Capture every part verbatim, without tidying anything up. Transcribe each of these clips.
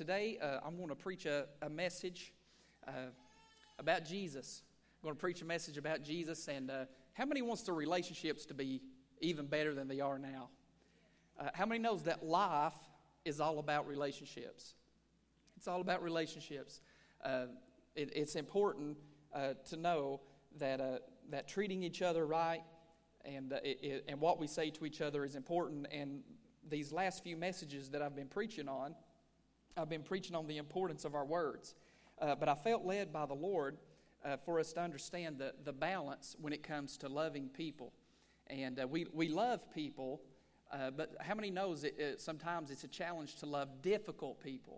today uh, I'm going to preach a, a message uh, about Jesus. I'm going to preach a message about Jesus, and uh, how many wants their relationships to be even better than they are now? Uh, how many knows that life is all about relationships? It's all about relationships. Uh, it, it's important uh, to know that uh, that treating each other right and uh, it, it, and what we say to each other is important. And these last few messages that I've been preaching on, I've been preaching on the importance of our words. Uh, but I felt led by the Lord uh, for us to understand the, the balance when it comes to loving people. And uh, we, we love people, uh, but how many knows it, it, sometimes it's a challenge to love difficult people?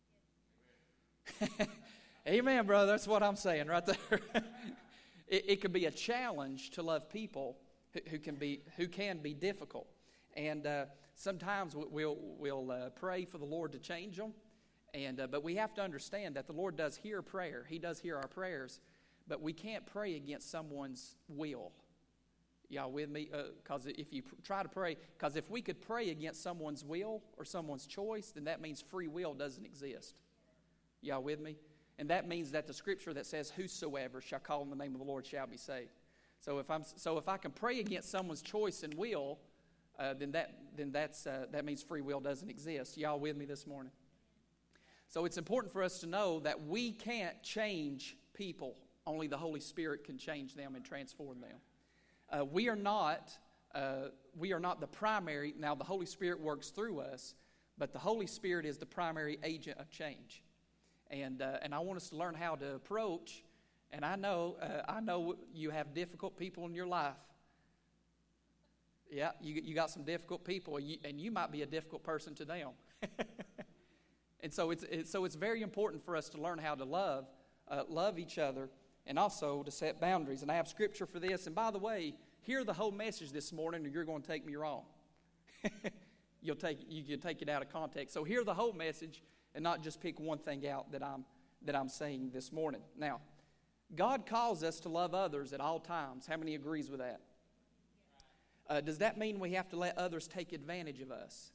Amen, brother. That's what I'm saying right there. it, it can be a challenge to love people who, who can be who can be difficult. And uh, sometimes we'll we'll uh, pray for the Lord to change them, and uh, but we have to understand that the Lord does hear prayer. He does hear our prayers, but we can't pray against someone's will. Y'all with me? Because uh, if you pr- try to pray, because if we could pray against someone's will or someone's choice, then that means free will doesn't exist. Y'all with me? And that means that the scripture that says, "Whosoever shall call on the name of the Lord shall be saved." So if I'm so if I can pray against someone's choice and will, Uh, then that then that's uh, that means free will doesn't exist. Y'all with me this morning? So it's important for us to know that we can't change people. Only the Holy Spirit can change them and transform them. Uh, we are not uh, we are not the primary. Now the Holy Spirit works through us, but the Holy Spirit is the primary agent of change. And uh, and I want us to learn how to approach. And I know uh, I know you have difficult people in your life. Yeah, you you got some difficult people, and you, and you might be a difficult person to them. And so it's, it's so it's very important for us to learn how to love, uh, love each other, and also to set boundaries. And I have scripture for this. And by the way, hear the whole message this morning, or you're going to take me wrong. You'll take you can take it out of context. So hear the whole message, and not just pick one thing out that I'm that I'm saying this morning. Now, God calls us to love others at all times. How many agrees with that? Uh, does that mean we have to let others take advantage of us?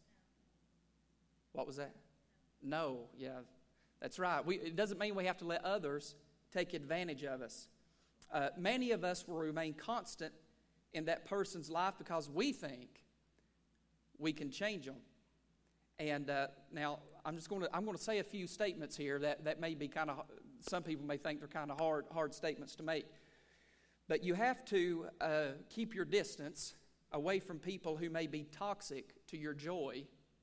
What was that? No, yeah, that's right. We, it doesn't mean we have to let others take advantage of us. Uh, many of us will remain constant in that person's life because we think we can change them. And uh, now I'm just going to I'm going to say a few statements here that, that may be kind of, some people may think they're kind of hard hard statements to make. But you have to uh, keep your distance away from people who may be toxic to your joy,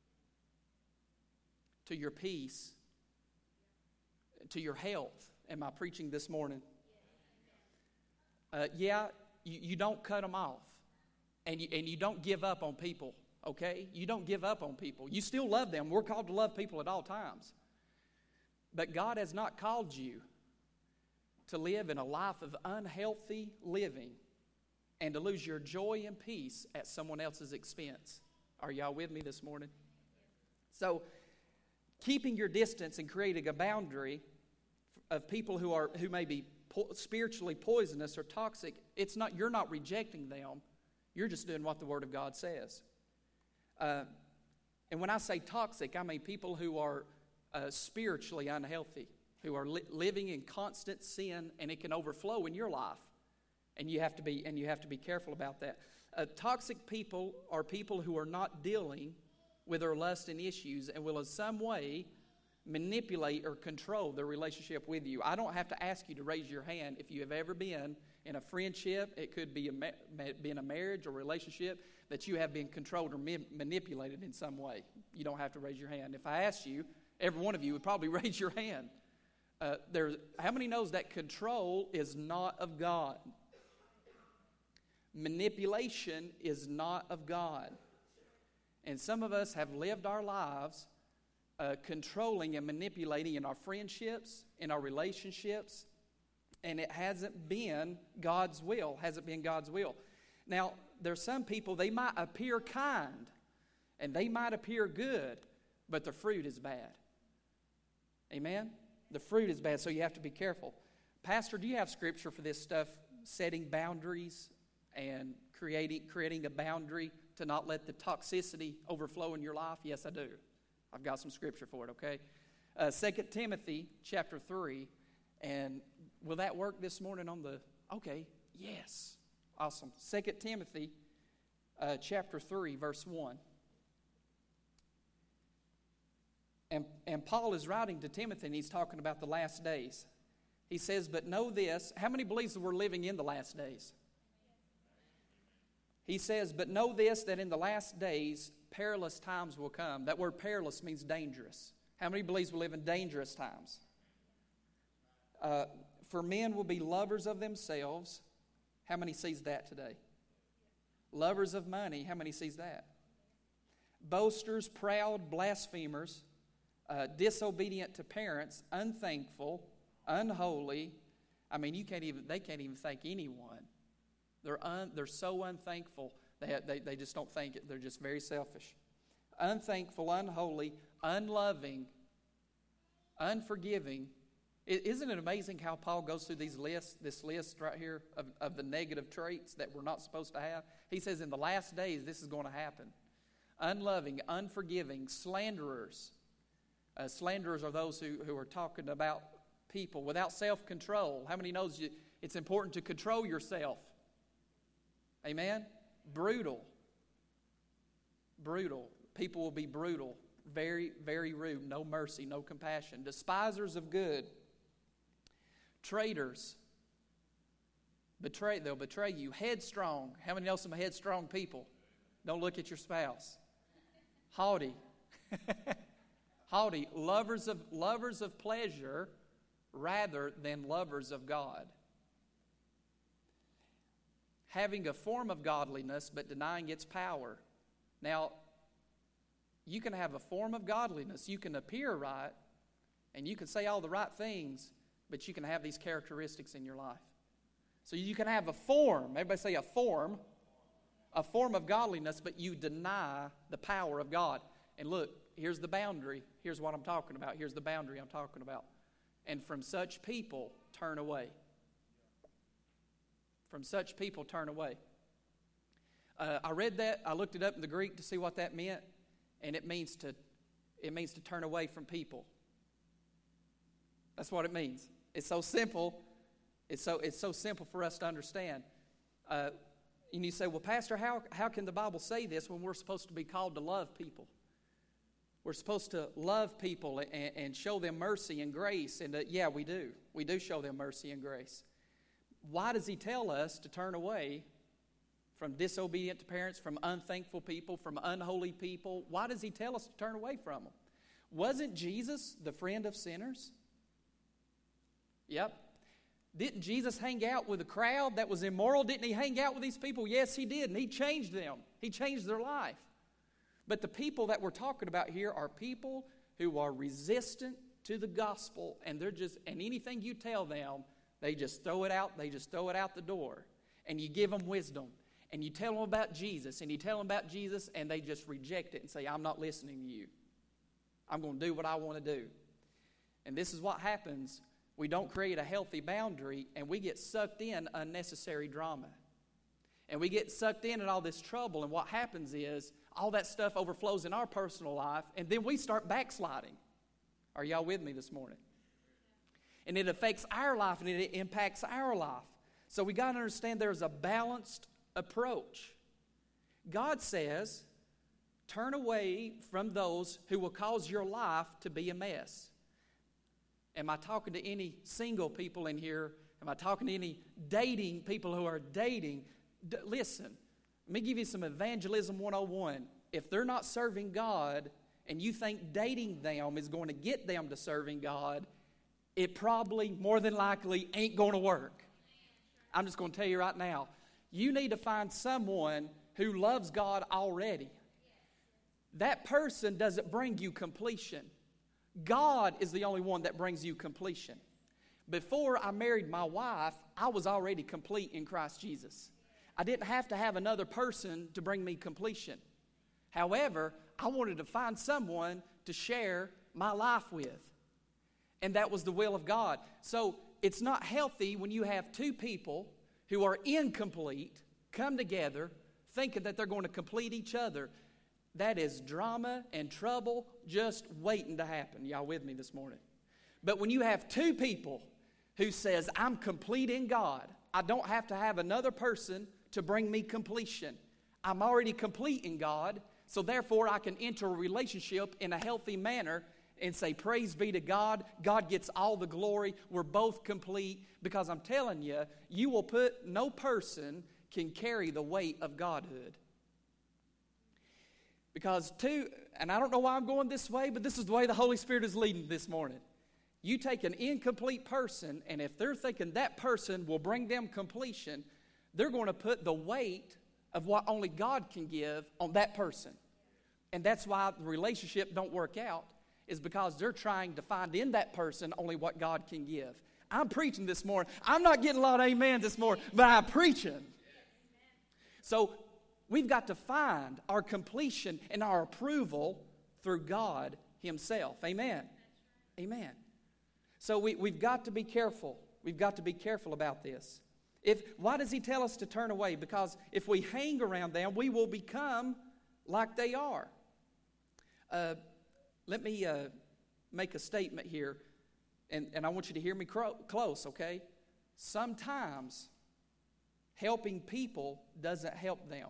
to your peace, to your health. Am I preaching this morning? Uh, yeah, you, you don't cut them off. And you, and you don't give up on people, okay? You don't give up on people. You still love them. We're called to love people at all times. But God has not called you to live in a life of unhealthy living and to lose your joy and peace at someone else's expense. Are y'all with me this morning? So, keeping your distance and creating a boundary of people who are who may be po- spiritually poisonous or toxic, it's not you're not rejecting them. You're just doing what the Word of God says. Uh, and when I say toxic, I mean people who are uh, spiritually unhealthy, who are li- living in constant sin, and it can overflow in your life. And you have to be and you have to be careful about that. Uh, toxic people are people who are not dealing with their lust and issues and will in some way manipulate or control their relationship with you. I don't have to ask you to raise your hand if you have ever been in a friendship. It could be a ma- been a marriage or relationship that you have been controlled or ma- manipulated in some way. You don't have to raise your hand. If I asked you, every one of you would probably raise your hand. Uh, there's how many knows that control is not of God? Manipulation is not of God. And some of us have lived our lives uh, controlling and manipulating in our friendships, in our relationships, and it hasn't been God's will, hasn't been God's will. Now, there's some people, they might appear kind, and they might appear good, but the fruit is bad. Amen? The fruit is bad, so you have to be careful. Pastor, do you have scripture for this stuff, setting boundaries and creating creating a boundary to not let the toxicity overflow in your life? Yes, I do. I've got some scripture for it, okay? uh, Second Timothy chapter three. And will that work this morning on the... Okay, yes. Awesome. Second Timothy uh, chapter three, verse one. And, and Paul is writing to Timothy, and he's talking about the last days. He says, but know this. How many believes that we're living in the last days? He says, but know this, that in the last days, perilous times will come. That word perilous means dangerous. How many believes we live in dangerous times? Uh, for men will be lovers of themselves. How many sees that today? Lovers of money. How many sees that? Boasters, proud, blasphemers, uh, disobedient to parents, unthankful, unholy. I mean, you can't even. They can't even thank anyone. They're un, they're so unthankful. They, have, they they just don't thank it. They're just very selfish. Unthankful, unholy, unloving, unforgiving. Isn't it amazing how Paul goes through these lists, this list right here of, of the negative traits that we're not supposed to have? He says in the last days this is going to happen. Unloving, unforgiving, slanderers. Uh, slanderers are those who, who are talking about people without self-control. How many knows you, it's important to control yourself? Amen? Brutal. Brutal. People will be brutal. Very, very rude. No mercy, no compassion. Despisers of good. Traitors. Betray, they'll betray you. Headstrong. How many know some headstrong people? Don't look at your spouse. Haughty. Haughty. Lovers of, lovers of pleasure rather than lovers of God. Having a form of godliness but denying its power. Now, you can have a form of godliness. You can appear right, and you can say all the right things, but you can have these characteristics in your life. So you can have a form. Everybody say a form. A form of godliness, but you deny the power of God. And look, here's the boundary. Here's what I'm talking about. Here's the boundary I'm talking about. And from such people, turn away. From such people, turn away. Uh, I read that. I looked it up in the Greek to see what that meant. And it means to, it means to turn away from people. That's what it means. It's so simple. It's so, it's so simple for us to understand. Uh, and you say, well, Pastor, how, how can the Bible say this when we're supposed to be called to love people? We're supposed to love people and, and show them mercy and grace. And uh, yeah, we do. We do show them mercy and grace. Why does he tell us to turn away from disobedient to parents, from unthankful people, from unholy people? Why does he tell us to turn away from them? Wasn't Jesus the friend of sinners? Yep. Didn't Jesus hang out with a crowd that was immoral? Didn't he hang out with these people? Yes, he did, and he changed them. He changed their life. But the people that we're talking about here are people who are resistant to the gospel, and they're just, and anything you tell them, they just throw it out, they just throw it out the door. And you give them wisdom, and you tell them about Jesus, and you tell them about Jesus, and they just reject it and say, I'm not listening to you. I'm going to do what I want to do. And this is what happens. We don't create a healthy boundary, and we get sucked in unnecessary drama. And we get sucked in in all this trouble, and what happens is all that stuff overflows in our personal life, and then we start backsliding. Are y'all with me this morning? And it affects our life, and it impacts our life. So we got to understand there's a balanced approach. God says, turn away from those who will cause your life to be a mess. Am I talking to any single people in here? Am I talking to any dating people who are dating? D- listen, let me give you some evangelism one oh one. If they're not serving God and you think dating them is going to get them to serving God, it probably, more than likely, ain't going to work. I'm just going to tell you right now. You need to find someone who loves God already. That person doesn't bring you completion. God is the only one that brings you completion. Before I married my wife, I was already complete in Christ Jesus. I didn't have to have another person to bring me completion. However, I wanted to find someone to share my life with. And that was the will of God. So it's not healthy when you have two people who are incomplete come together thinking that they're going to complete each other. that is drama and trouble just waiting to happen. Y'all with me this morning? But when you have two people who says, I'm complete in God, I don't have to have another person to bring me completion. I'm already complete in God, so therefore I can enter a relationship in a healthy manner and say, praise be to God. God gets all the glory. We're both complete. Because I'm telling you, you will put, no person can carry the weight of Godhood. Because two, and I don't know why I'm going this way, but this is the way the Holy Spirit is leading this morning. You take an incomplete person, and if they're thinking that person will bring them completion, they're going to put the weight of what only God can give on that person. And that's why the relationship don't work out, is because they're trying to find in that person only what God can give. I'm preaching this morning. I'm not getting a lot of amen this morning, but I'm preaching. So we've got to find our completion and our approval through God Himself. Amen. Amen. So we, we've got to be careful. We've got to be careful about this. If, why does He tell us to turn away? Because if we hang around them, we will become like they are. Uh, let me uh, make a statement here, and, and I want you to hear me cro- close, okay? Sometimes helping people doesn't help them.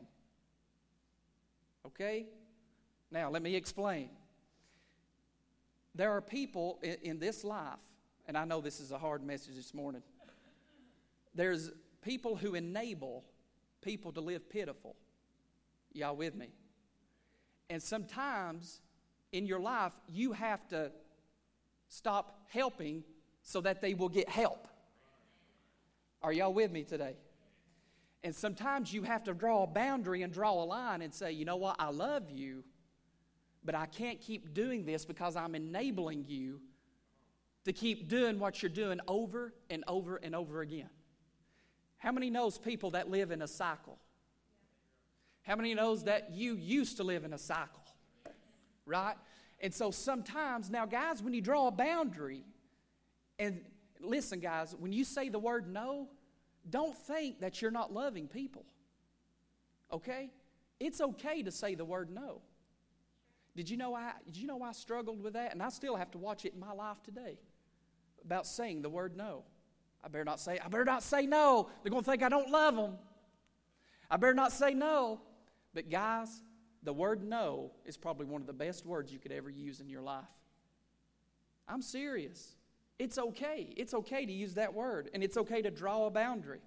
Okay? Now, let me explain. There are people in, in this life, and I know this is a hard message this morning. There's people who enable people to live pitiful. Y'all with me? And sometimes in your life, you have to stop helping so that they will get help. Are y'all with me today? And sometimes you have to draw a boundary and draw a line and say, you know what, I love you, but I can't keep doing this because I'm enabling you to keep doing what you're doing over and over and over again. How many knows people that live in a cycle? How many knows that you used to live in a cycle? Right? And so sometimes, now guys, when you draw a boundary, and listen guys, when you say the word no, don't think that you're not loving people. Okay? It's okay to say the word no. Did you know I, did you know I struggled with that? And I still have to watch it in my life today about saying the word no. I better not say, I better not say no. They're going to think I don't love them. I better not say no. But guys, the word no is probably one of the best words you could ever use in your life. I'm serious. It's okay. It's okay to use that word, and it's okay to draw a boundary.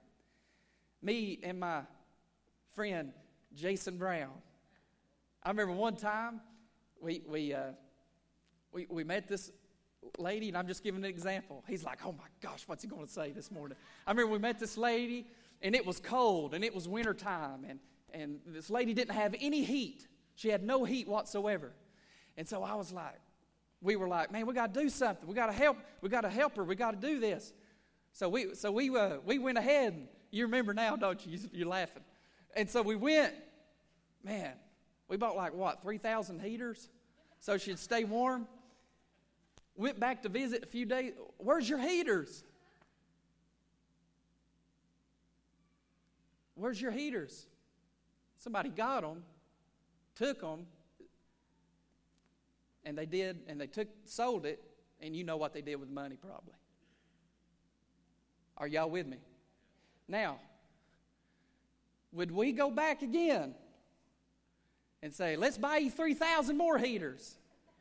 Me and my friend Jason Brown, I remember one time we we uh, we we met this lady, and I'm just giving an example. He's like, oh my gosh, what's he going to say this morning? I remember we met this lady, and it was cold, and it was wintertime, and And this lady didn't have any heat. She had no heat whatsoever. And so I was like, we were like, man, we got to do something. We got to help. We got to help her. We got to do this. So we so we uh, we went ahead. And you remember now, don't you? You're laughing. And so we went. Man, we bought like what, three thousand heaters, so she'd stay warm. Went back to visit a few days. Where's your heaters? Where's your heaters? Somebody got them, took them, and they did, and they took, sold it, and you know what they did with the money probably. Are y'all with me? Now, would we go back again and say, let's buy you three thousand more heaters?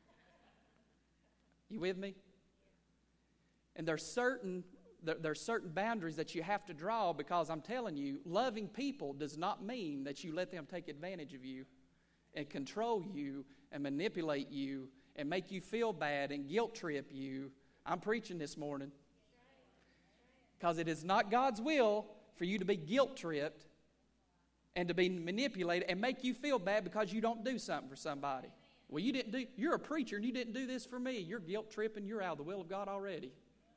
You with me? And there's certain There are certain boundaries that you have to draw, because I'm telling you, loving people does not mean that you let them take advantage of you and control you and manipulate you and make you feel bad and guilt trip you. I'm preaching this morning. Because it is not God's will for you to be guilt tripped and to be manipulated and make you feel bad because you don't do something for somebody. Well, you didn't do, you're a preacher and you didn't do this for me. You're guilt tripping, you're out of the will of God already.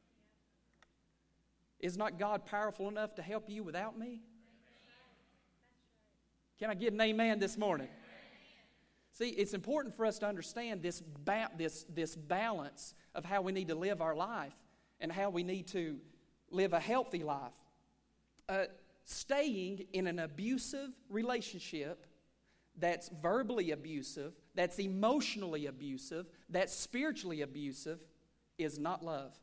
Is not God powerful enough to help you without me? Can I get an amen this morning? See, it's important for us to understand this, ba- this, this balance of how we need to live our life and how we need to live a healthy life. Uh, staying in an abusive relationship that's verbally abusive, that's emotionally abusive, that's spiritually abusive, is not love.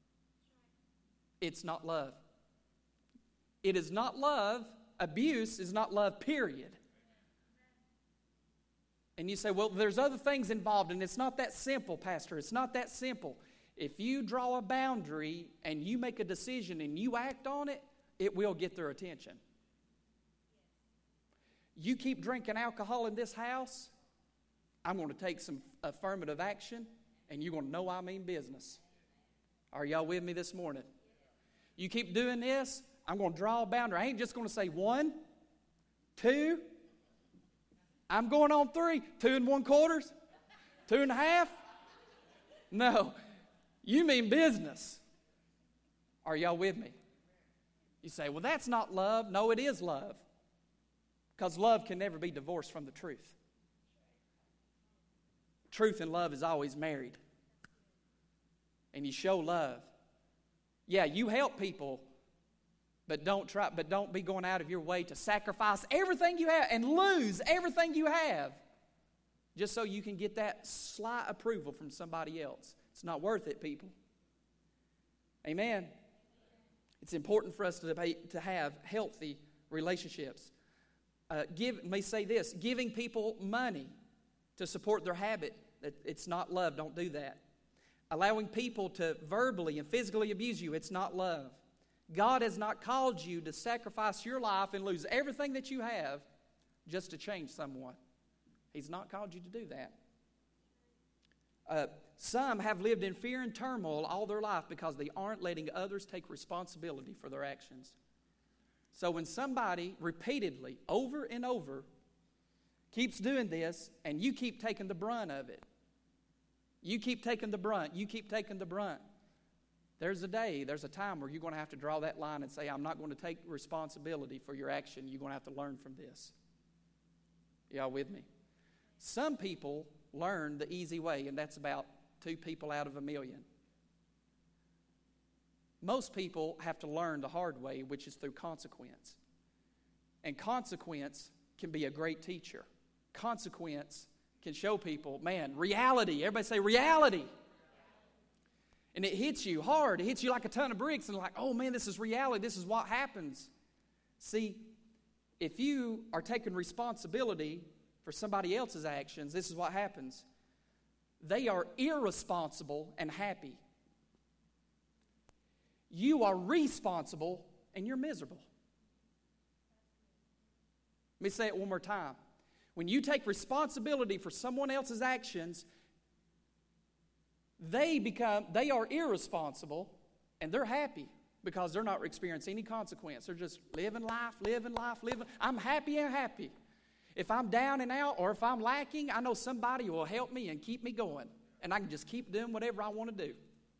It's not love. It is not love. Abuse is not love, period. And you say, well, there's other things involved, and it's not that simple, Pastor. It's not that simple. If you draw a boundary and you make a decision and you act on it, it will get their attention. You keep drinking alcohol in this house, I'm going to take some affirmative action, and you're going to know I mean business. Are y'all with me this morning? You keep doing this, I'm going to draw a boundary. I ain't just going to say one, two, I'm going on three, two and one quarters, two and a half. No, you mean business. Are y'all with me? You say, well, that's not love. No, it is love. Because love can never be divorced from the truth. Truth and love is always married. And you show love. Yeah, you help people, but don't try, but don't be going out of your way to sacrifice everything you have and lose everything you have just so you can get that slight approval from somebody else. It's not worth it, people. Amen. It's important for us to, be, to have healthy relationships. Uh, give, let me say this, giving people money to support their habit, it's not love. Don't do that. Allowing people to verbally and physically abuse you, it's not love. God has not called you to sacrifice your life and lose everything that you have just to change someone. He's not called you to do that. Uh, some have lived in fear and turmoil all their life because they aren't letting others take responsibility for their actions. So when somebody repeatedly, over and over, keeps doing this, and you keep taking the brunt of it, you keep taking the brunt, you keep taking the brunt, there's a day, there's a time where you're going to have to draw that line and say, I'm not going to take responsibility for your action. You're going to have to learn from this. Y'all with me? Some people learn the easy way, and that's about two people out of a million. Most people have to learn the hard way, which is through consequence. And consequence can be a great teacher. Consequence can show people, man, reality. Everybody say reality. And it hits you hard. It hits you like a ton of bricks. And like, oh man, this is reality. This is what happens. See, if you are taking responsibility for somebody else's actions, this is what happens. They are irresponsible and happy. You are responsible and you're miserable. Let me say it one more time. When you take responsibility for someone else's actions, they become, they are irresponsible and they're happy because they're not experiencing any consequence. They're just living life, living life, living. I'm happy and happy. If I'm down and out or if I'm lacking, I know somebody will help me and keep me going. And I can just keep doing whatever I want to do.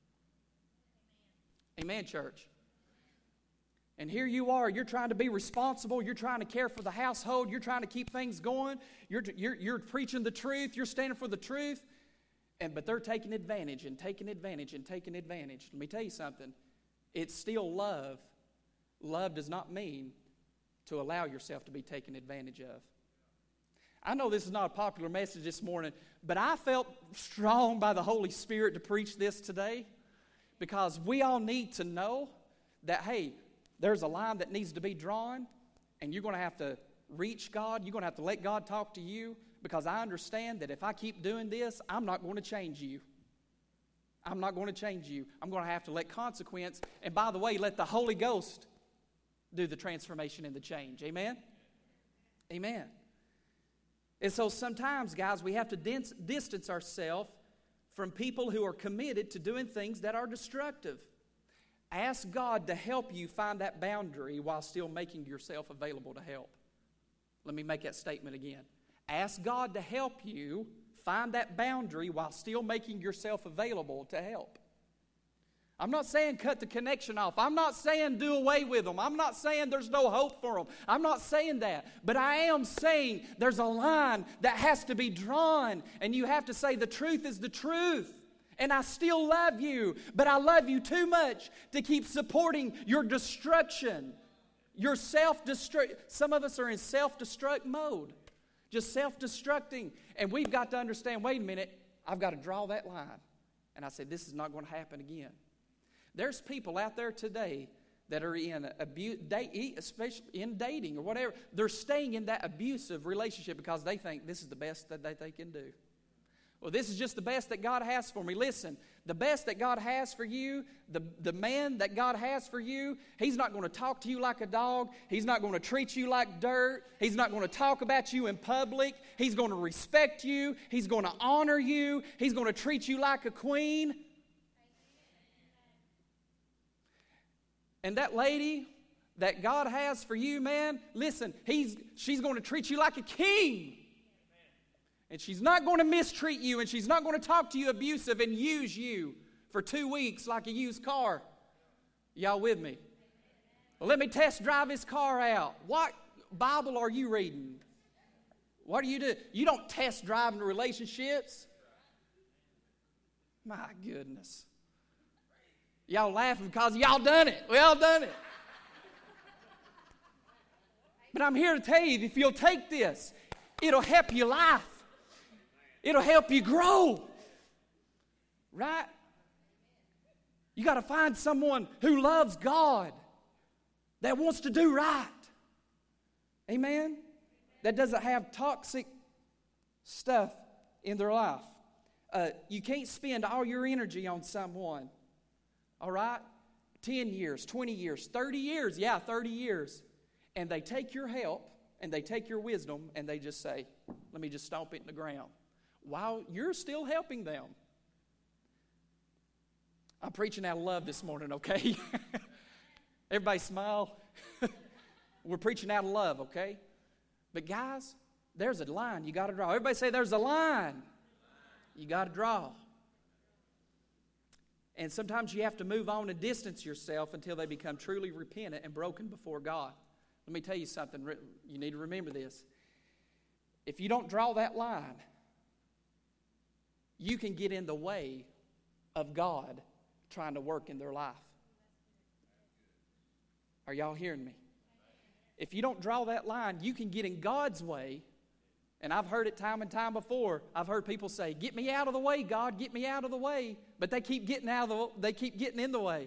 Amen, church. And here you are, you're trying to be responsible, you're trying to care for the household, you're trying to keep things going, you're, you're, you're preaching the truth, you're standing for the truth, and but they're taking advantage and taking advantage and taking advantage. Let me tell you something, it's still love. Love does not mean to allow yourself to be taken advantage of. I know this is not a popular message this morning, but I felt strong by the Holy Spirit to preach this today because we all need to know that, hey, there's a line that needs to be drawn, and you're going to have to reach God. You're going to have to let God talk to you because I understand that if I keep doing this, I'm not going to change you. I'm not going to change you. I'm going to have to let consequence, and by the way, let the Holy Ghost do the transformation and the change. Amen? Amen. And so sometimes, guys, we have to dins- distance ourselves from people who are committed to doing things that are destructive. Ask God to help you find that boundary while still making yourself available to help. Let me make that statement again. Ask God to help you find that boundary while still making yourself available to help. I'm not saying cut the connection off. I'm not saying do away with them. I'm not saying there's no hope for them. I'm not saying that. But I am saying there's a line that has to be drawn, and you have to say the truth is the truth. And I still love you, but I love you too much to keep supporting your destruction, your self-destruct. Some of us are in self-destruct mode. just self-destructing. And we've got to understand, wait a minute, I've got to draw that line. And I said, this is not going to happen again. There's people out there today that are in abuse, especially in dating or whatever. They're staying in that abusive relationship because they think this is the best that they, they can do. Well, this is just the best that God has for me. Listen, the best that God has for you, the, the man that God has for you, he's not going to talk to you like a dog. He's not going to treat you like dirt. He's not going to talk about you in public. He's going to respect you. He's going to honor you. He's going to treat you like a queen. And that lady that God has for you, man, listen, he's, she's going to treat you like a king. And she's not going to mistreat you, and she's not going to talk to you abusive and use you for two weeks like a used car. Y'all with me? Well, let me test drive his car out. What Bible are you reading? What do you do? You don't test drive in relationships. My goodness. Y'all laughing because y'all done it. We all done it. But I'm here to tell you, if you'll take this, it'll help your life. It'll help you grow. Right? You got to find someone who loves God, that wants to do right. Amen? That doesn't have toxic stuff in their life. Uh, you can't spend all your energy on someone. All right? ten years, twenty years, thirty years. Yeah, thirty years. And they take your help and they take your wisdom and they just say, let me just stomp it in the ground. While you're still helping them. I'm preaching out of love this morning, okay? Everybody smile. We're preaching out of love, okay? But guys, there's a line you got to draw. Everybody say there's a line you got to draw. And sometimes you have to move on and distance yourself until they become truly repentant and broken before God. Let me tell you something. You need to remember this. If you don't draw that line, you can get in the way of God trying to work in their life. Are y'all hearing me? If you don't draw that line, you can get in God's way. And I've heard it time and time before. I've heard people say, get me out of the way, God, get me out of the way. But they keep getting out of the, they keep getting in the way.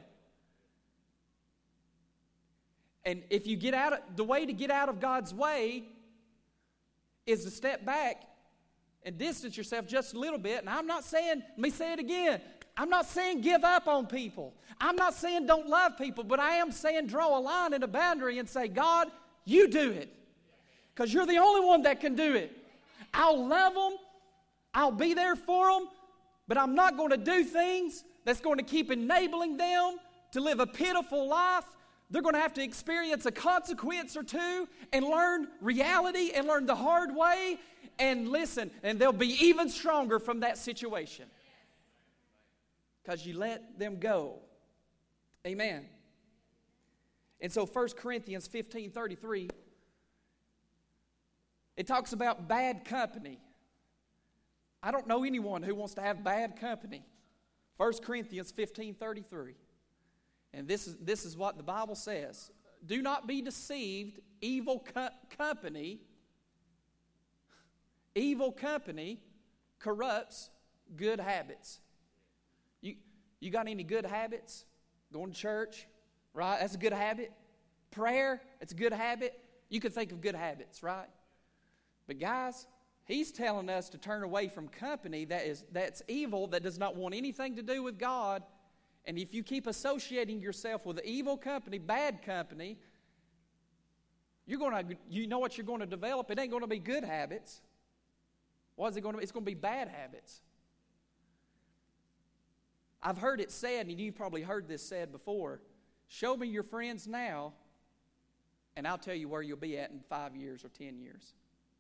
And if you get out of, the way to get out of God's way is to step back and distance yourself just a little bit. And I'm not saying, let me say it again, I'm not saying give up on people. I'm not saying don't love people, but I am saying draw a line and a boundary and say, God, you do it. Because you're the only one that can do it. I'll love them. I'll be there for them. But I'm not going to do things that's going to keep enabling them to live a pitiful life. They're going to have to experience a consequence or two and learn reality and learn the hard way. And listen, and they'll be even stronger from that situation. Because you let them go. Amen. And so First Corinthians fifteen thirty-three, it talks about bad company. I don't know anyone who wants to have bad company. First Corinthians fifteen thirty-three. And this is, this is what the Bible says. Do not be deceived, evil co- company, evil company corrupts good habits. You, you got any good habits? Going to church, right? That's a good habit. Prayer, it's a good habit. You can think of good habits, right? But guys, he's telling us to turn away from company that is that's evil, that does not want anything to do with God. And if you keep associating yourself with evil company, bad company, you're going to, you know what you're going to develop? It ain't going to be good habits. What is it going to be? It's going to be bad habits. I've heard it said, and you've probably heard this said before, show me your friends now, and I'll tell you where you'll be at in five years or ten years.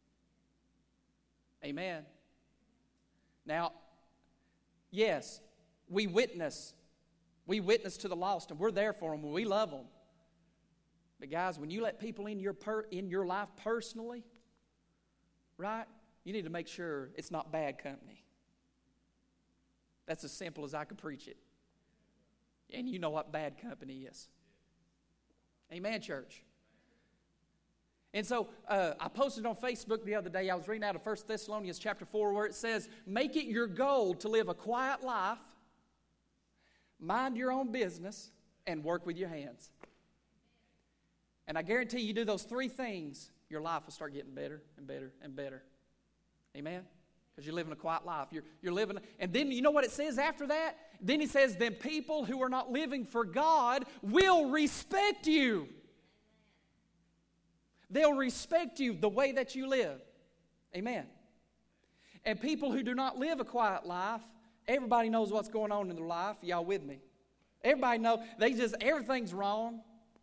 Amen. Now, yes, we witness. We witness to the lost, and we're there for them, and we love them. But guys, when you let people in your per, in your life personally, right, you need to make sure it's not bad company. That's as simple as I could preach it. And you know what bad company is. Amen, church. And so uh, I posted on Facebook the other day, I was reading out of First Thessalonians chapter four where it says, make it your goal to live a quiet life, mind your own business, and work with your hands. And I guarantee you do those three things, your life will start getting better and better and better. Amen? Because you're living a quiet life. You're, you're living, and then you know what it says after that? Then he says, then people who are not living for God will respect you. They'll respect you the way that you live. Amen. And people who do not live a quiet life, everybody knows what's going on in their life. Y'all with me? Everybody knows. They just, everything's wrong.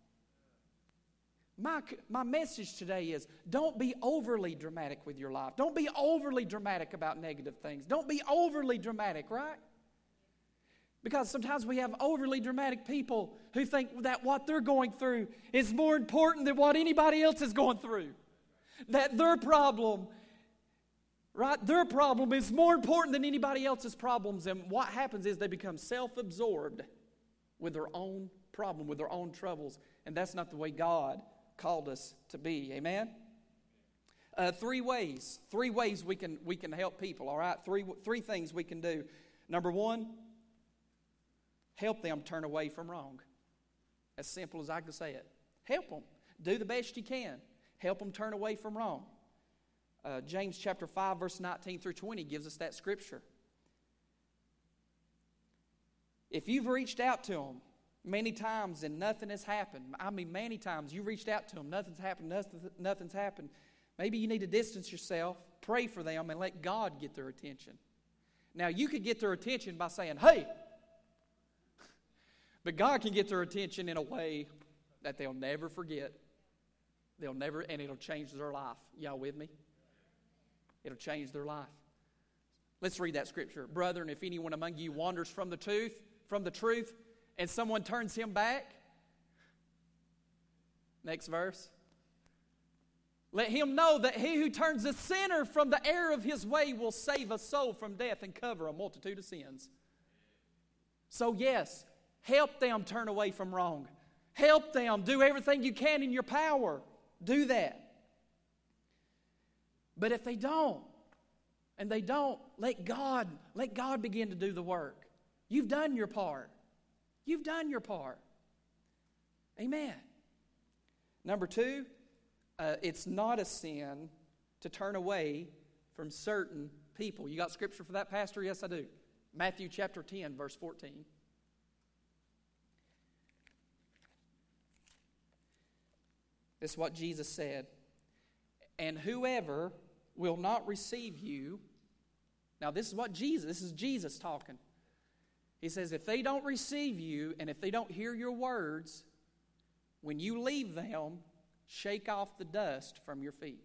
My, my message today is don't be overly dramatic with your life. Don't be overly dramatic about negative things. Don't be overly dramatic, right? Because sometimes we have overly dramatic people who think that what they're going through is more important than what anybody else is going through. That their problem, right, their problem is more important than anybody else's problems. And what happens is they become self-absorbed with their own problem, with their own troubles. And that's not the way God called us to be. Amen? Uh, three ways. Three ways we can we can help people, all right? Three, three things we can do. Number one, help them turn away from wrong. As simple as I can say it. Help them. Do the best you can. Help them turn away from wrong. Uh, James chapter five, verse nineteen through twenty gives us that scripture. If you've reached out to them many times and nothing has happened, I mean many times you reached out to them, nothing's happened, nothing, nothing's happened, maybe you need to distance yourself, pray for them, and let God get their attention. Now, you could get their attention by saying, hey, but God can get their attention in a way that they'll never forget. They'll never, and it'll change their life. Y'all with me? It'll change their life. Let's read that scripture. Brethren, if anyone among you wanders from the truth, from the truth, and someone turns him back. Next verse. Let him know that he who turns a sinner from the error of his way will save a soul from death and cover a multitude of sins. So yes, help them turn away from wrong. Help them. Do everything you can in your power. Do that. But if they don't, and they don't, let God, let God begin to do the work. You've done your part. You've done your part. Amen. Number two, uh, it's not a sin to turn away from certain people. You got scripture for that, Pastor? Yes, I do. Matthew chapter ten, verse fourteen. This is what Jesus said. And whoever will not receive you. Now this is what Jesus, this is Jesus talking. He says, if they don't receive you and if they don't hear your words, when you leave them, shake off the dust from your feet.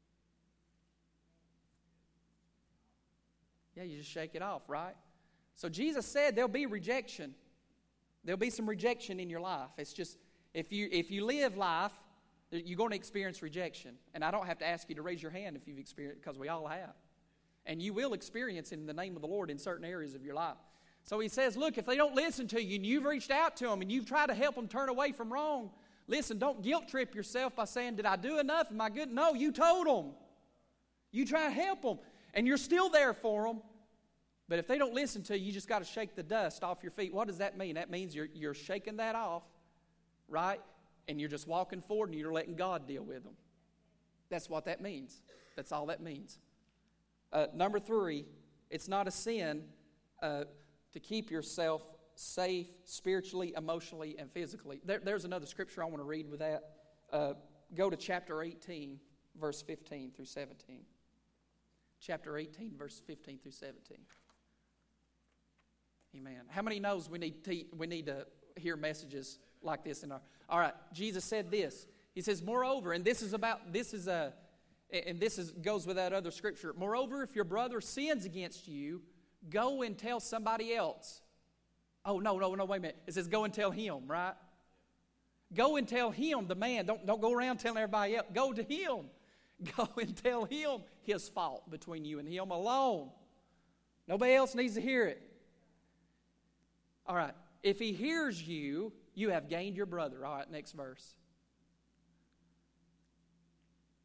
Yeah, you just shake it off, right? So Jesus said there'll be rejection. There'll be some rejection in your life. It's just, if you if you live life, you're going to experience rejection. And I don't have to ask you to raise your hand if you've experienced, because we all have. And you will experience it in the name of the Lord in certain areas of your life. So he says, look, if they don't listen to you and you've reached out to them and you've tried to help them turn away from wrong, listen, don't guilt trip yourself by saying, did I do enough? Am I good? No, you told them. You try to help them. And you're still there for them. But if they don't listen to you, you just got to shake the dust off your feet. What does that mean? That means you're, you're shaking that off, right? And you're just walking forward and you're letting God deal with them. That's what that means. That's all that means. Uh, number three, it's not a sin uh, to keep yourself safe spiritually, emotionally, and physically. There, there's another scripture I want to read with that. Uh, go to chapter eighteen, verse fifteen through seventeen. Chapter eighteen, verse fifteen through seventeen. Amen. How many knows we need to, we need to hear messages like this in our... All right, Jesus said this. He says, moreover, and this is about, this is a, and this is goes with that other scripture. Moreover, if your brother sins against you, go and tell somebody else. Oh, no, no, no, wait a minute. It says go and tell him, right? Go and tell him, the man. Don't, don't go around telling everybody else. Go to him. Go and tell him his fault between you and him alone. Nobody else needs to hear it. All right. If he hears you, you have gained your brother. All right, next verse.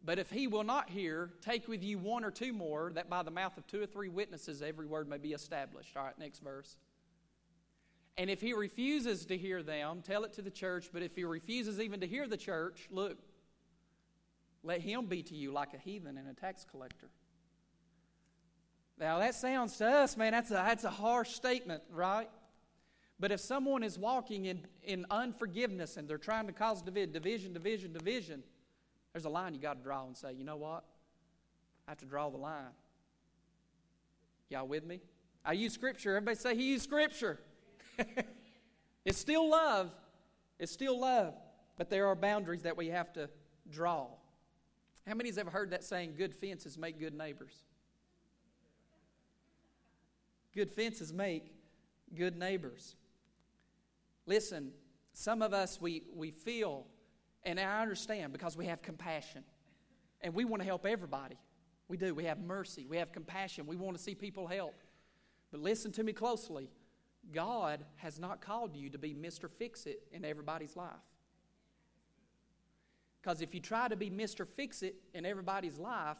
But if he will not hear, take with you one or two more, that by the mouth of two or three witnesses every word may be established. All right, next verse. And if he refuses to hear them, tell it to the church. But if he refuses even to hear the church, look, let him be to you like a heathen and a tax collector. Now that sounds to us, man, that's a, that's a harsh statement, right? But if someone is walking in, in unforgiveness and they're trying to cause division, division, division, division, there's a line you got to draw and say, you know what? I have to draw the line. Y'all with me? I use Scripture. Everybody say he used Scripture. It's still love. It's still love. But there are boundaries that we have to draw. How many has ever heard that saying, good fences make good neighbors? Good fences make good neighbors. Listen, some of us, we, we feel, and I understand because we have compassion. And we want to help everybody. We do. We have mercy. We have compassion. We want to see people help. But listen to me closely. God has not called you to be Mister Fix-It in everybody's life. Because if you try to be Mister Fix-It in everybody's life,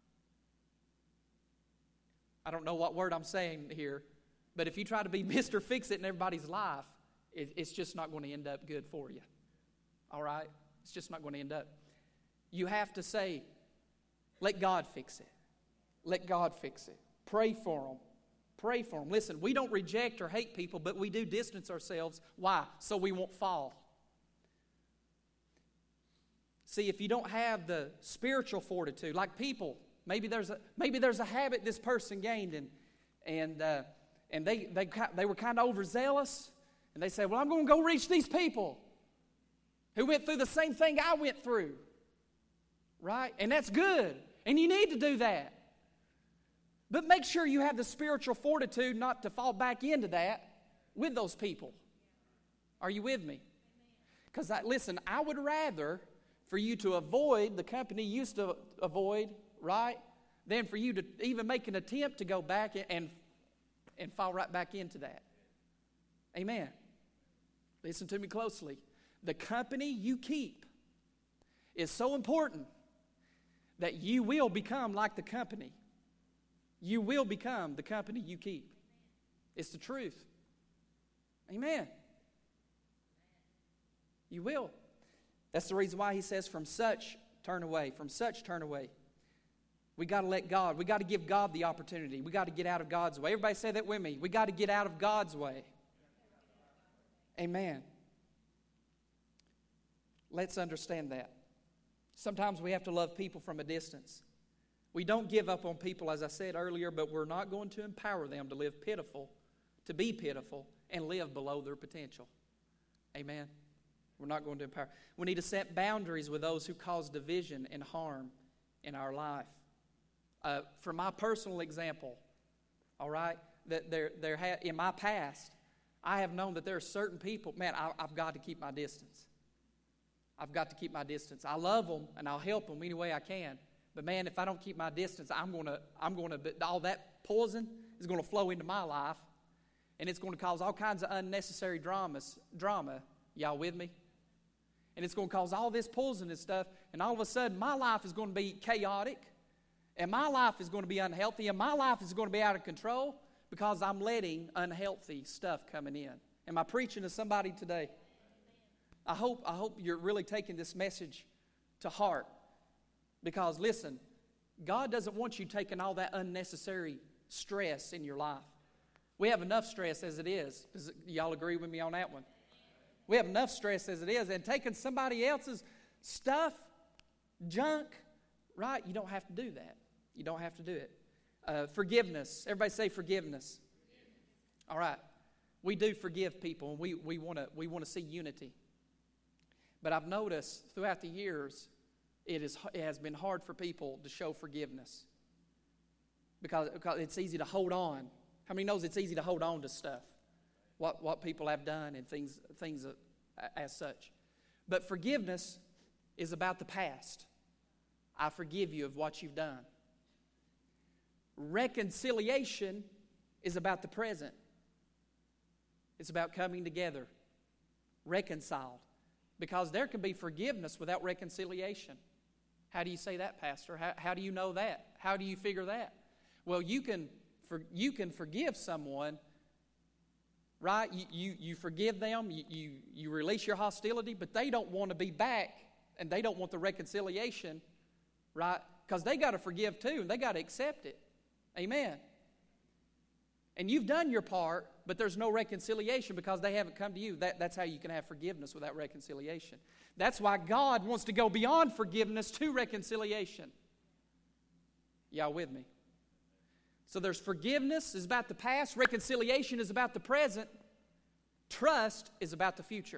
I don't know what word I'm saying here, but if you try to be Mister Fix-It in everybody's life, it, it's just not going to end up good for you. All right? It's just not going to end up. You have to say, let God fix it. Let God fix it. Pray for them. Pray for them. Listen, we don't reject or hate people, but we do distance ourselves. Why? So we won't fall. See, if you don't have the spiritual fortitude, like people, maybe there's a maybe there's a habit this person gained, and and uh, and they they they were kind of overzealous, and they said, "Well, I'm going to go reach these people who went through the same thing I went through." Right? And that's good, and you need to do that. But make sure you have the spiritual fortitude not to fall back into that with those people. Are you with me? Because, listen, I would rather for you to avoid the company you used to avoid, right, than for you to even make an attempt to go back and, and fall right back into that. Amen. Listen to me closely. The company you keep is so important that you will become like the company. You will become the company you keep. It's the truth. Amen. You will. That's the reason why he says, from such turn away. From such turn away. We got to let God. We got to give God the opportunity. We got to get out of God's way. Everybody say that with me. We got to get out of God's way. Amen. Let's understand that. Sometimes we have to love people from a distance. We don't give up on people, as I said earlier, but we're not going to empower them to live pitiful, to be pitiful, and live below their potential. Amen. We're not going to empower. We need to set boundaries with those who cause division and harm in our life. Uh, for my personal example, all right, that there, there ha- in my past, I have known that there are certain people, man, I, I've got to keep my distance. I've got to keep my distance. I love them, and I'll help them any way I can. But man, if I don't keep my distance, I'm going to, I'm going to, all that poison is going to flow into my life, and it's going to cause all kinds of unnecessary dramas, drama. Y'all with me? And it's going to cause all this poisonous stuff, and all of a sudden, my life is going to be chaotic, and my life is going to be unhealthy, and my life is going to be out of control because I'm letting unhealthy stuff coming in. Am I preaching to somebody today? I hope, I hope you're really taking this message to heart. Because, listen, God doesn't want you taking all that unnecessary stress in your life. We have enough stress as it is. Does y'all agree with me on that one? We have enough stress as it is. And taking somebody else's stuff, junk, right? You don't have to do that. You don't have to do it. Uh, forgiveness. Everybody say forgiveness. All right. We do forgive people, and we, we want to we want to see unity. But I've noticed throughout the years, It, is, it has been hard for people to show forgiveness because, because it's easy to hold on. How many knows it's easy to hold on to stuff, what, what people have done and things, things as such. But forgiveness is about the past. I forgive you of what you've done. Reconciliation is about the present. It's about coming together, reconciled. Because there can be forgiveness without reconciliation. How do you say that, Pastor? How, how do you know that? How do you figure that? Well, you can for, you can forgive someone, right? You, you, you forgive them, you, you, you release your hostility, but they don't want to be back, and they don't want the reconciliation, right? Because they got to forgive too, and they got to accept it. Amen. And you've done your part, but there's no reconciliation because they haven't come to you. That, that's how you can have forgiveness without reconciliation. That's why God wants to go beyond forgiveness to reconciliation. Y'all with me? So there's forgiveness is about the past. Reconciliation is about the present. Trust is about the future.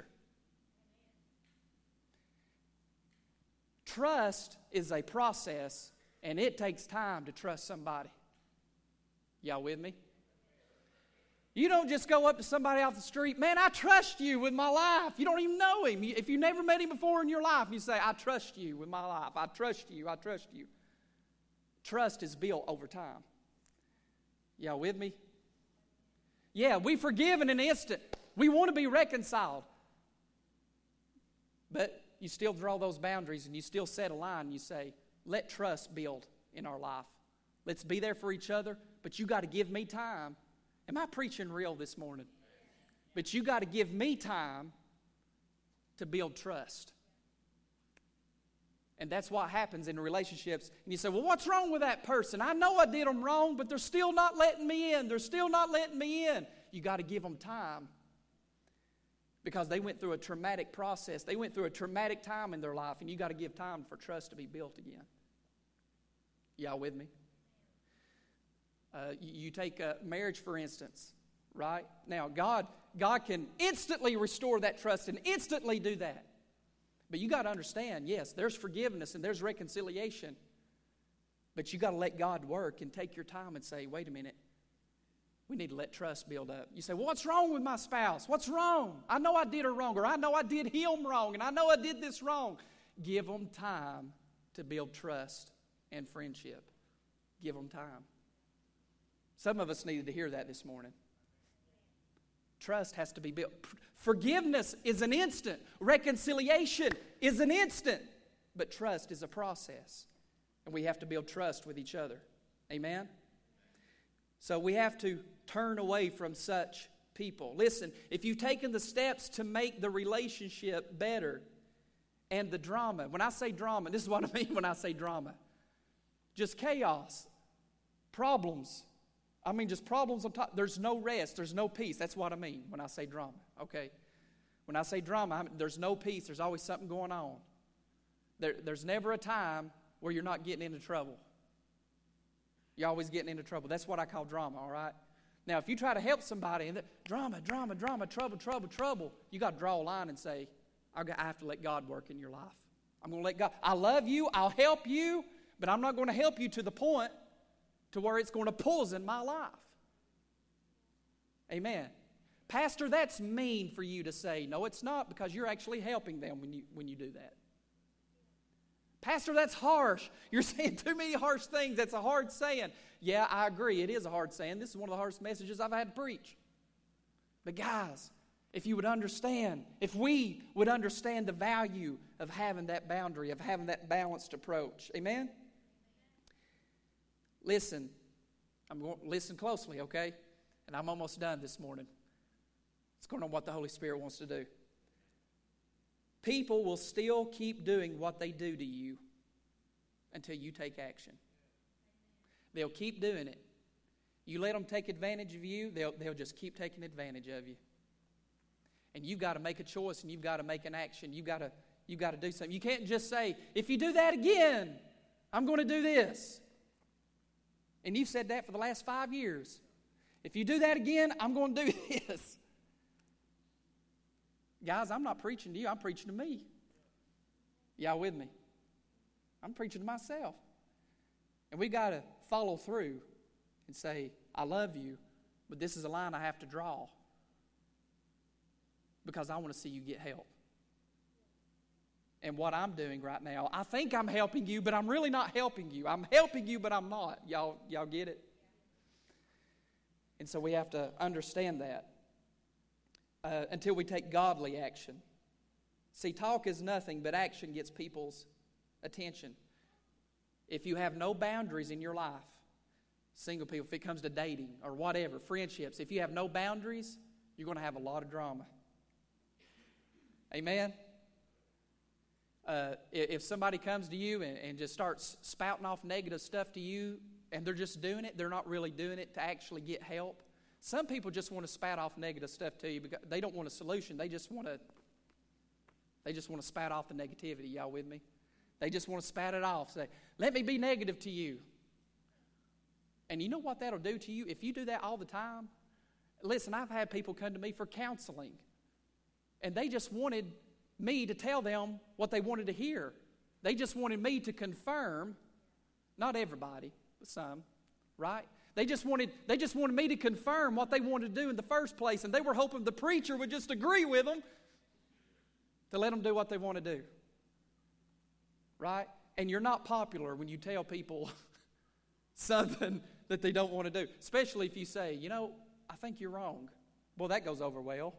Trust is a process, and it takes time to trust somebody. Y'all with me? You don't just go up to somebody off the street, man, I trust you with my life. You don't even know him. If you never met him before in your life, and you say, I trust you with my life. I trust you. I trust you. Trust is built over time. Y'all with me? Yeah, we forgive in an instant. We want to be reconciled. But you still draw those boundaries and you still set a line. You say, let trust build in our life. Let's be there for each other, but you got to give me time. Am I preaching real this morning? But you got to give me time to build trust. And that's what happens in relationships. And you say, well, what's wrong with that person? I know I did them wrong, but they're still not letting me in. They're still not letting me in. You got to give them time. Because they went through a traumatic process. They went through a traumatic time in their life, and you got to give time for trust to be built again. Y'all with me? Uh, you, you take uh, marriage, for instance, right? Now, God, God can instantly restore that trust and instantly do that. But you got to understand, yes, there's forgiveness and there's reconciliation. But you got to let God work and take your time and say, wait a minute, we need to let trust build up. You say, well, what's wrong with my spouse? What's wrong? I know I did her wrong, or I know I did him wrong, and I know I did this wrong. Give them time to build trust and friendship. Give them time. Some of us needed to hear that this morning. Trust has to be built. Forgiveness is an instant. Reconciliation is an instant. But trust is a process. And we have to build trust with each other. Amen? So we have to turn away from such people. Listen, if you've taken the steps to make the relationship better and the drama, when I say drama, this is what I mean when I say drama. Just chaos, problems. I mean, just problems on top. There's no rest. There's no peace. That's what I mean when I say drama, okay? When I say drama, I mean, there's no peace. There's always something going on. There, there's never a time where you're not getting into trouble. You're always getting into trouble. That's what I call drama, all right? Now, if you try to help somebody, and the, drama, drama, drama, trouble, trouble, trouble, you got to draw a line and say, I have to let God work in your life. I'm going to let God. I love you. I'll help you, but I'm not going to help you to the point to where it's going to poison my life. Amen. Pastor, that's mean for you to say. No, it's not, because you're actually helping them when you, when you do that. Pastor, that's harsh. You're saying too many harsh things. That's a hard saying. Yeah, I agree. It is a hard saying. This is one of the hardest messages I've had to preach. But guys, if you would understand, if we would understand the value of having that boundary, of having that balanced approach. Amen? Listen, I'm going to listen closely, okay? And I'm almost done this morning. It's going on what the Holy Spirit wants to do. People will still keep doing what they do to you until you take action. They'll keep doing it. You let them take advantage of you, they'll, they'll just keep taking advantage of you. And you've got to make a choice, and you've got to make an action. You've got to, you've got to do something. You can't just say, if you do that again, I'm going to do this. And you've said that for the last five years. If you do that again, I'm going to do this. Guys, I'm not preaching to you. I'm preaching to me. Y'all with me? I'm preaching to myself. And we got to follow through and say, I love you, but this is a line I have to draw because I want to see you get help. And what I'm doing right now, I think I'm helping you, but I'm really not helping you. I'm helping you, but I'm not. Y'all, y'all get it? And so we have to understand that uh, until we take godly action. See, talk is nothing, but action gets people's attention. If you have no boundaries in your life, single people, if it comes to dating or whatever, friendships, if you have no boundaries, you're going to have a lot of drama. Amen? Uh, if somebody comes to you and, and just starts spouting off negative stuff to you, and they're just doing it, they're not really doing it to actually get help. Some people just want to spout off negative stuff to you because they don't want a solution. They just want to, they just want to spout off the negativity. Y'all with me? They just want to spat it off. Say, let me be negative to you. And you know what that'll do to you? If you do that all the time, listen, I've had people come to me for counseling, and they just wanted me to tell them what they wanted to hear. They just wanted me to confirm, not everybody, but some, right? They just wanted they just wanted me to confirm what they wanted to do in the first place, and they were hoping the preacher would just agree with them to let them do what they want to do. Right? And you're not popular when you tell people something that they don't want to do, especially if you say, you know, I think you're wrong. Well, that goes over well.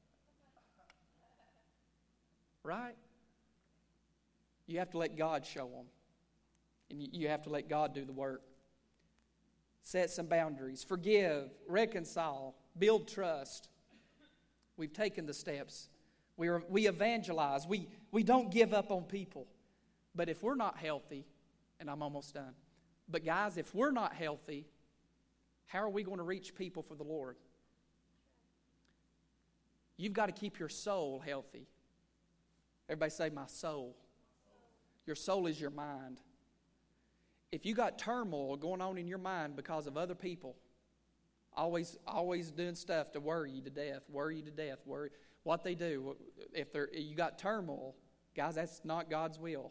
Right? You have to let God show them. And you have to let God do the work. Set some boundaries. Forgive, reconcile, build trust. We've taken the steps. We, are, we evangelize. We, we don't give up on people. But if we're not healthy, and I'm almost done, but guys, if we're not healthy, how are we going to reach people for the Lord? You've got to keep your soul healthy. Everybody say, my soul. Your soul is your mind. If you got turmoil going on in your mind because of other people, always always doing stuff to worry you to death, worry you to death, worry what they do, if they're you got turmoil, guys, that's not God's will.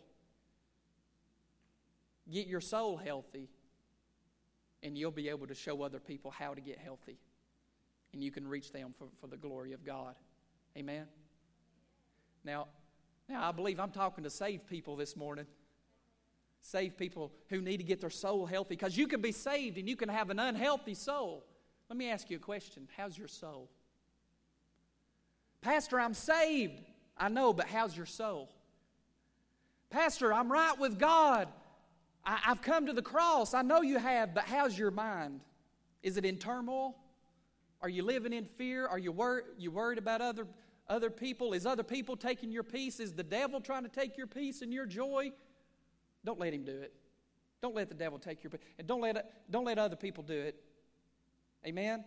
Get your soul healthy, and you'll be able to show other people how to get healthy. And you can reach them for, for the glory of God. Amen? Now, now, I believe I'm talking to saved people this morning. Saved people who need to get their soul healthy. Because you can be saved and you can have an unhealthy soul. Let me ask you a question. How's your soul? Pastor, I'm saved. I know, but how's your soul? Pastor, I'm right with God. I, I've come to the cross. I know you have, but how's your mind? Is it in turmoil? Are you living in fear? Are you, wor- you worried about other, other people? Is other people taking your peace? Is the devil trying to take your peace and your joy? Don't let him do it. Don't let the devil take your peace. And don't let, don't let other people do it. Amen?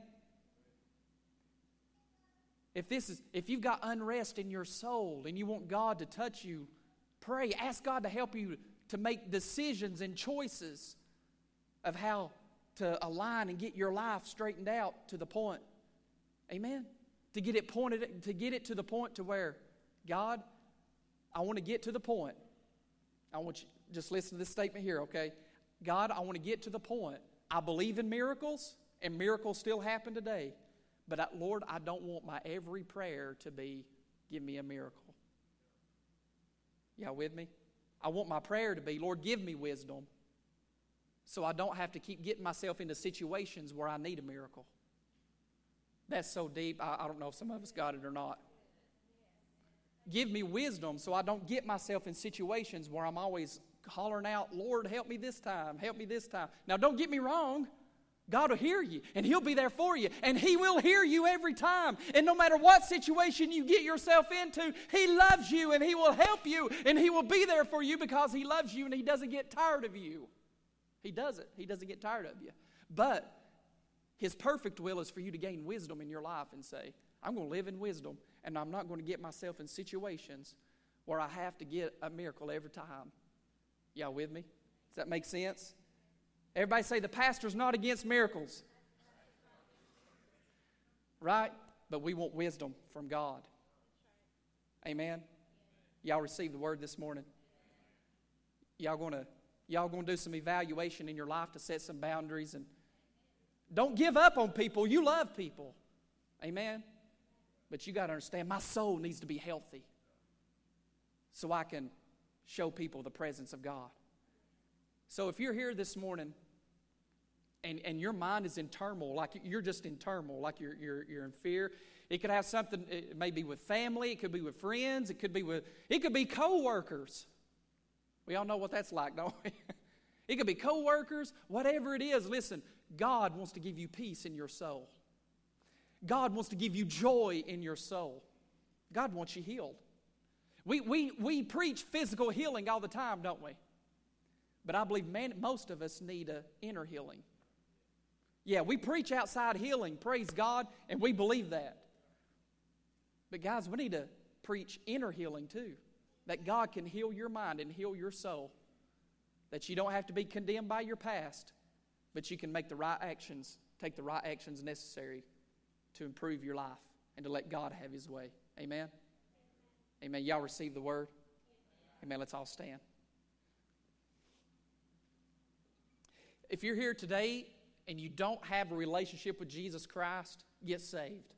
If this is, if you've got unrest in your soul and you want God to touch you, pray. Ask God to help you to make decisions and choices of how to align and get your life straightened out to the point. Amen? To get it pointed, to get it to the point to where, God, I want to get to the point. I want you, just listen to this statement here, okay? God, I want to get to the point. I believe in miracles, and miracles still happen today. But I, Lord, I don't want my every prayer to be, give me a miracle. Y'all with me? I want my prayer to be, Lord, give me wisdom, so I don't have to keep getting myself into situations where I need a miracle. That's so deep, I, I don't know if some of us got it or not. Give me wisdom so I don't get myself in situations where I'm always hollering out, Lord, help me this time, help me this time. Now, don't get me wrong. God will hear you, and He'll be there for you, and He will hear you every time. And no matter what situation you get yourself into, He loves you, and He will help you, and He will be there for you because He loves you, and He doesn't get tired of you. He doesn't. He doesn't get tired of you. But His perfect will is for you to gain wisdom in your life and say, I'm going to live in wisdom, and I'm not going to get myself in situations where I have to get a miracle every time. Y'all with me? Does that make sense? Everybody say the pastor's not against miracles. Right? But we want wisdom from God. Amen? Y'all received the word this morning? Y'all going to y'all going to do some evaluation in your life to set some boundaries, and don't give up on people. You love people. Amen? But you got to understand, my soul needs to be healthy so I can show people the presence of God. So if you're here this morning and, and your mind is in turmoil, like you're just in turmoil, like you're, you're, you're in fear, it could have something, it may be with family, it could be with friends, it could be with, it could be co-workers. We all know what that's like, don't we? It could be co-workers, whatever it is. Listen, God wants to give you peace in your soul. God wants to give you joy in your soul. God wants you healed. We, we, we preach physical healing all the time, don't we? But I believe man, most of us need an inner healing. Yeah, we preach outside healing, praise God, and we believe that. But guys, we need to preach inner healing too. That God can heal your mind and heal your soul. That you don't have to be condemned by your past, but you can make the right actions, take the right actions necessary to improve your life and to let God have His way. Amen? Amen. Y'all receive the word? Amen. Let's all stand. If you're here today and you don't have a relationship with Jesus Christ, get saved.